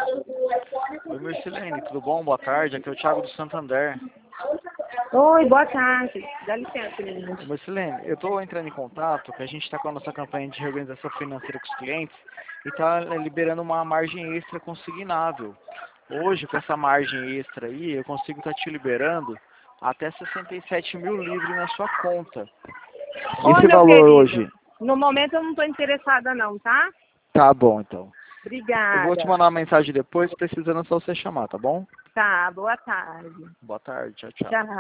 Oi, Mircilene, tudo bom? Boa tarde. Aqui é o Thiago do Santander. Oi, boa tarde. Dá licença, menina. Mircilene, eu estou entrando em contato, que a gente está com a nossa campanha de reorganização financeira com os clientes e está liberando uma margem extra consignável. Hoje, com essa margem extra aí, eu consigo estar te liberando até 67 mil livres na sua conta. Oi, Esse meu valor querido. hoje? No momento eu não estou interessada não, tá? Tá bom, então. Eu vou te Obrigada. mandar uma mensagem depois, precisando só você chamar, tá bom? Tá, boa tarde. Boa tarde, tchau, tchau. Tchau.